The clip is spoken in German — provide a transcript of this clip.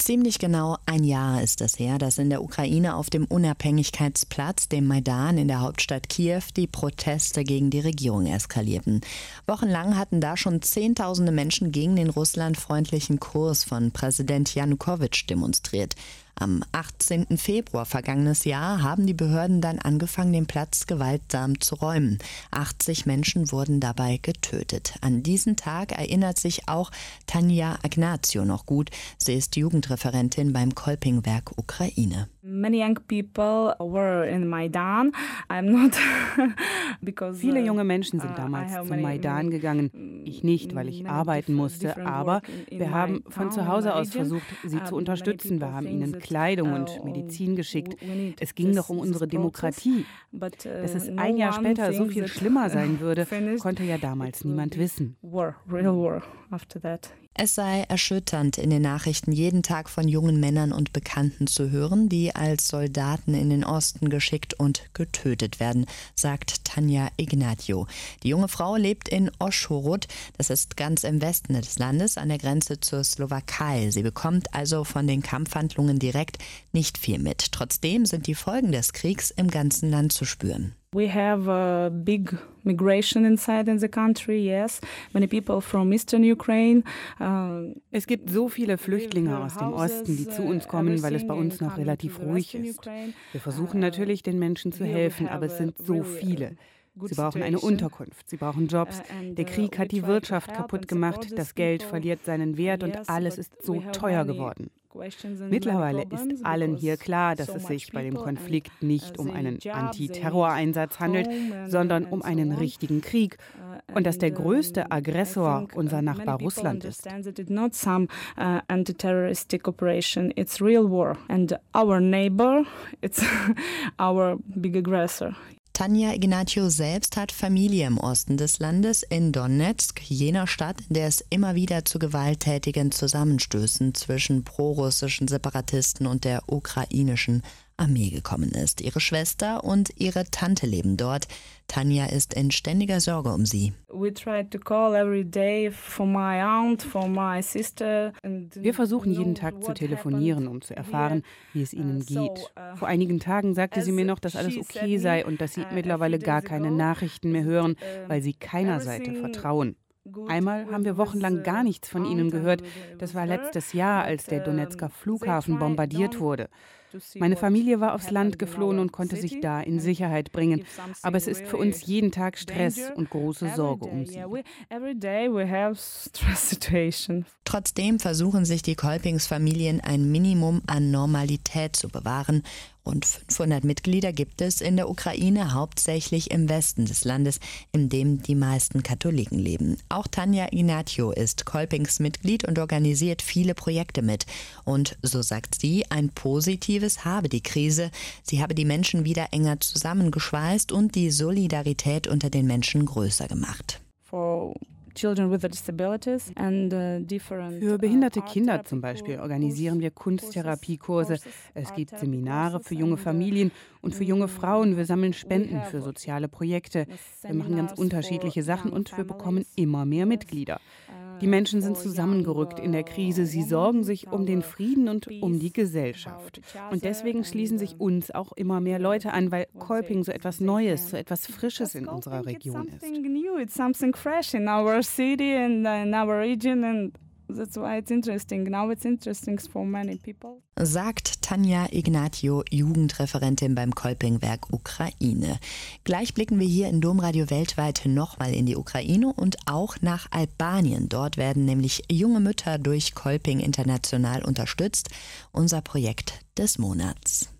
Ziemlich genau ein Jahr ist es her, dass in der Ukraine auf dem Unabhängigkeitsplatz, dem Maidan in der Hauptstadt Kiew, die Proteste gegen die Regierung eskalierten. Wochenlang hatten da schon Zehntausende Menschen gegen den russlandfreundlichen Kurs von Präsident Janukowitsch demonstriert. Am 18. Februar vergangenes Jahr haben die Behörden dann angefangen, den Platz gewaltsam zu räumen. 80 Menschen wurden dabei getötet. An diesen Tag erinnert sich auch Tanja Ignatio noch gut. Sie ist Jugendreferentin beim Kolpingwerk Ukraine. Many young people were in Maidan. I'm not because Viele junge Menschen sind damals zum Maidan gegangen. Ich nicht, weil ich arbeiten musste, aber wir haben von zu Hause aus versucht, sie zu unterstützen. Wir haben ihnen Kleidung und Medizin geschickt. Es ging doch um unsere Demokratie. Dass es ein Jahr später so viel schlimmer sein würde, konnte ja damals niemand wissen. Es sei erschütternd, in den Nachrichten jeden Tag von jungen Männern und Bekannten zu hören, die als Soldaten in den Osten geschickt und getötet werden, sagt Tanja Ignatio. Die junge Frau lebt in Oschhorod, das ist ganz im Westen des Landes, an der Grenze zur Slowakei. Sie bekommt also von den Kampfhandlungen direkt nicht viel mit. Trotzdem sind die Folgen des Kriegs im ganzen Land zu spüren. We have a big migration inside in the country, yes. Many people from eastern Ukraine. Es gibt so viele Flüchtlinge aus dem Osten, die zu uns kommen, weil es bei uns noch relativ ruhig ist. Wir versuchen natürlich, den Menschen zu helfen, aber es sind so viele. Sie brauchen eine Unterkunft, sie brauchen Jobs. Der Krieg hat die Wirtschaft kaputt gemacht, das Geld verliert seinen Wert und alles ist so teuer geworden. Mittlerweile ist allen hier klar, dass es sich bei dem Konflikt nicht um einen Antiterroreinsatz handelt, sondern um einen richtigen Krieg und dass der größte Aggressor unser Nachbar Russland ist. It's real war and our neighbor, it's our big aggressor. Tanja Ignatio selbst hat Familie im Osten des Landes, in Donezk, jener Stadt, in der es immer wieder zu gewalttätigen Zusammenstößen zwischen prorussischen Separatisten und der ukrainischen Armee gekommen ist. Ihre Schwester und ihre Tante leben dort. Tanja ist in ständiger Sorge um sie. Wir versuchen jeden Tag zu telefonieren, um zu erfahren, wie es ihnen geht. Vor einigen Tagen sagte sie mir noch, dass alles okay sei und dass sie mittlerweile gar keine Nachrichten mehr hören, weil sie keiner Seite vertrauen. Einmal haben wir wochenlang gar nichts von ihnen gehört. Das war letztes Jahr, als der Donezker Flughafen bombardiert wurde. Meine Familie war aufs Land geflohen und konnte sich da in Sicherheit bringen. Aber es ist für uns jeden Tag Stress und große Sorge um sie. Trotzdem versuchen sich die Kolpingsfamilien ein Minimum an Normalität zu bewahren. Rund 500 Mitglieder gibt es in der Ukraine, hauptsächlich im Westen des Landes, in dem die meisten Katholiken leben. Auch Tanja Ignatio ist Kolpingsmitglied und organisiert viele Projekte mit. Und so sagt sie, ein Positives habe die Krise. Sie habe die Menschen wieder enger zusammengeschweißt und die Solidarität unter den Menschen größer gemacht. Für behinderte Kinder zum Beispiel organisieren wir Kunsttherapiekurse. Es gibt Seminare für junge Familien und für junge Frauen. Wir sammeln Spenden für soziale Projekte. Wir machen ganz unterschiedliche Sachen und wir bekommen immer mehr Mitglieder. Die Menschen sind zusammengerückt in der Krise. Sie sorgen sich um den Frieden und um die Gesellschaft. Und deswegen schließen sich uns auch immer mehr Leute an, weil Kolping so etwas Neues, so etwas Frisches in unserer Region ist. That's why it's interesting. Now it's interesting for many people. Sagt Tanja Ignatio, Jugendreferentin beim Kolpingwerk Ukraine. Gleich blicken wir hier in Domradio weltweit nochmal in die Ukraine und auch nach Albanien. Dort werden nämlich junge Mütter durch Kolping international unterstützt. Unser Projekt des Monats.